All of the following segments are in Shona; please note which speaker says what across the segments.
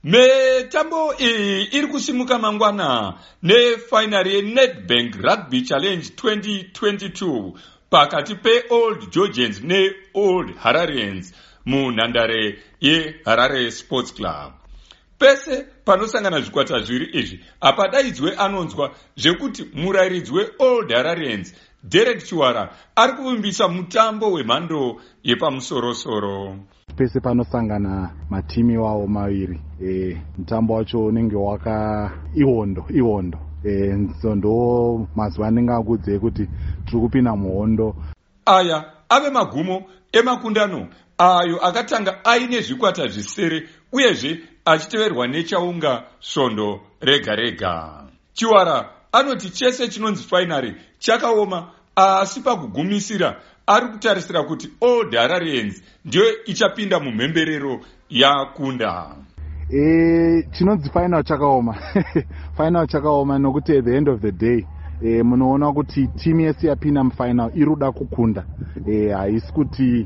Speaker 1: Mitambo iyi iri kusimuka mangwana nefainari yeNedbank Rugby Challenge 2022 pakati peOld Georgians neOld Hararians munhandare yeHarare Sports Club. Pese panosangana zvikwata zviri izvi apadaidzwe anonzwa zvekuti murairidzi weOld Hararians Derek Chiwara ari kuvimbisa mutambo wemhando yepamusorosoro.
Speaker 2: Pese panosangana matimi wawo maviri, mutambo wacho unenge waka ihondo. Ndo mazuva anenge akudze kuti tiri kupinda muhondo.
Speaker 1: Aya ave magumo emakundano ayo akatanga aine zvikwata zvisere uyezve achiteverwa nechaunga svondo rega rega. Chiwara anoti chese chinonzi fainari chakaoma, asi pakugumisira ari kutarisira kuti Old Hararians ndiyo ichapinda mumhemberero yakunda.
Speaker 2: Chinonzi final chakaoma. Final chakaoma nokuti at the end of the day munoona kuti timu yese yapinda mufinal iruda kukunda, haisi kuti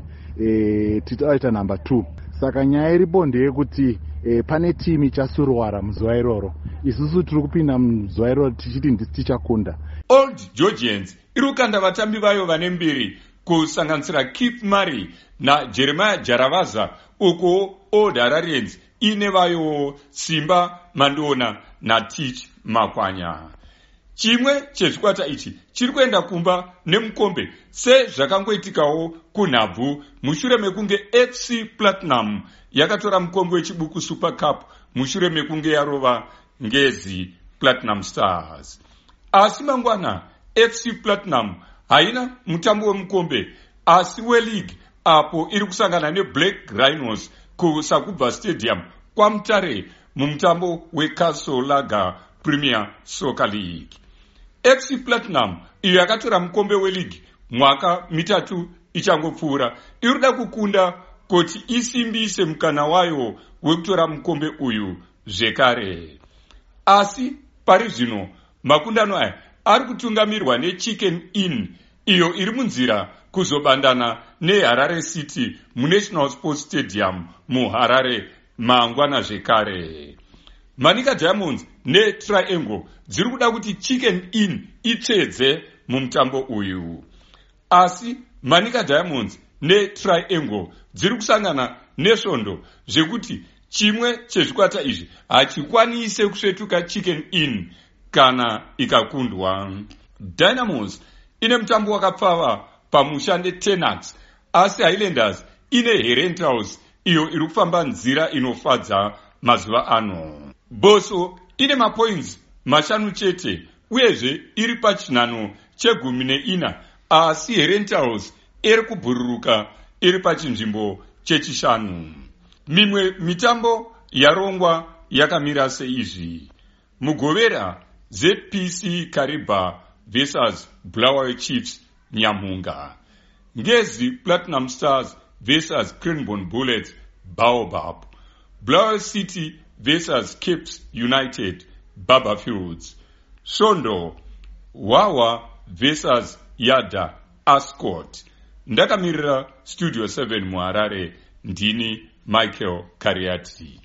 Speaker 2: titaita number 2. Saka nyaya iripo ndeyekuti pane timu ichasurwara muzuva iroro. Isusu tiri kupinda muzuva iroro tichiti ndisi tichakunda.
Speaker 1: Old Georgians iri kukanda vatambi vayo vane mbiri kusanganisira Keith Murray naJeremiah Jaravaza, uko Old Hararians ine vayo Simba Mandona naTich Makwanya. Chimwe chezvikwata ichi chiri kuenda kumba nemukombe sezvakangoitikawo kunhabvu mushure mekunge FC Platinum yakatora mukombe wechibuku Super Cup mushure mekunge yarova Ngezi Platinum Stars. Asi mangwana FC Platinum haina mutambo wemukombe asi weLeague, apo iri kusangana neBlack Rhinos kuSakubva Stadium kwaMutare mumutambo weCastle Lager Premier Soccer League. FC Platinum iyo yakatora mukombe weLeague mwaka mitatu ichangopfuura irikuda kukunda kuti isimbise mukana wayo wekutora mukombe uyu zvekare. Asi pari zvino makundano aya ari kutungamirwa neChicken Inn iyo iri munzira kuzobandana neHarare City muNational Sports Stadium muHarare mangwana zvekare. Manika Diamonds neTriangle dziri kuda kuti Chicken Inn itsvedze mumutambo uyu. Asi Manika Diamonds neTriangle dziri kusangana nesvondo zvekuti chimwe chezvikwata izvi hachikwanise kusvetuka Chicken Inn kana ikakundwa. Dynamos ine mutambo wakapfava pamusha neTenax, asi Highlanders ine Herentals iyo iri kufamba nzira inofadza mazuva ano. Boso ine mapoints 5 chete uyezve iri pachinhano che14, asi Herentals iri kubhururuka iri pachinzvimbo che5. Mimwe mitambo yarongwa yakamira seizvi: Mugovera ZPC Kariba vs Bulawayo Chiefs Nyamunga, Ngezi Platinum Stars vs Cranbourne Bullets Baobab, Bulawayo City vs Capes United Barberfields, Sondo Wawa vs Yada Ascot. Ndakamirira Studio 7 muHarare, ndini Michael Kariati.